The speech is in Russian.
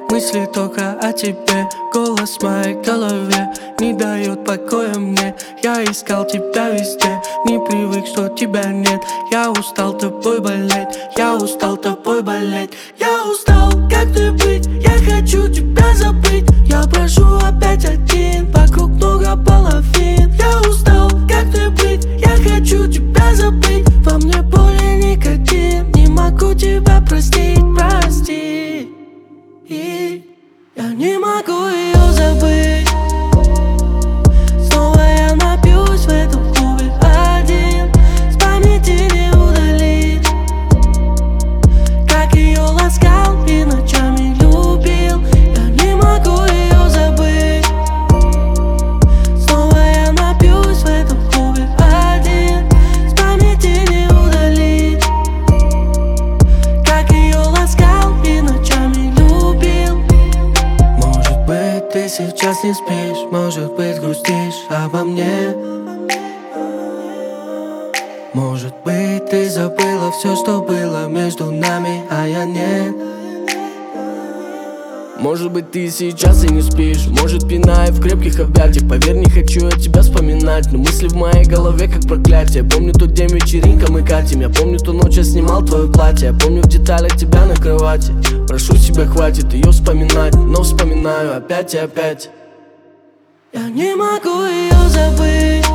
Мысли только о тебе, голос в моей голове не дает покоя мне. Я искал тебя везде, не привык, что тебя нет. Я устал тобой болеть, я устал тобой болеть. Я устал, как ты быть, я хочу тебя забыть. Я прошу опять один, вокруг много половин. Я устал, как ты быть, я хочу тебя забыть. Во мне более никотин, не могу тебя простить, прости. И я не могу ее забыть. Снова я напьюсь в этом клубе один, с памяти не удалить, как ее ласкал и ночами любил. Я не могу ее забыть. Снова я напьюсь в этом клубе один, с памяти не удалить, как ее ласкал и ночами любил. Может быть, ты сейчас не спишь, может быть, грустишь обо мне. Может быть, ты забыла все, что было между нами, а я нет. Может быть, ты сейчас и не спишь, может, пиная в крепких объятиях. Поверь, не хочу я тебя вспоминать, но мысли в моей голове как проклятие. Помню тот день, вечеринка мы катим. Я помню ту ночь, я снимал твое платье. Я помню в деталях тебя на кровати. Прошу тебя, хватит ее вспоминать, но вспоминаю опять и опять. Я не могу ее забыть.